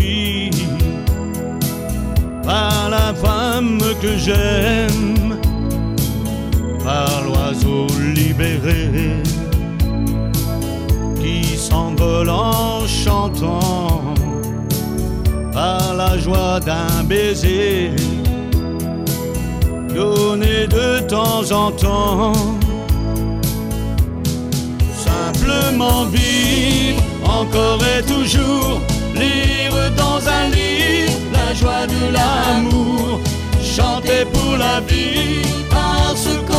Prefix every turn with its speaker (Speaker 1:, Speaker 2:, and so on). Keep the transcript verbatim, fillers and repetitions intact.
Speaker 1: vie par la femme que j'aime, par l'oiseau libéré qui s'envole en chantant, par la joie d'un baiser donné de temps en temps. Simplement vivre encore et toujours, lire dans un livre la joie de l'amour, chanter pour la vie parce qu'on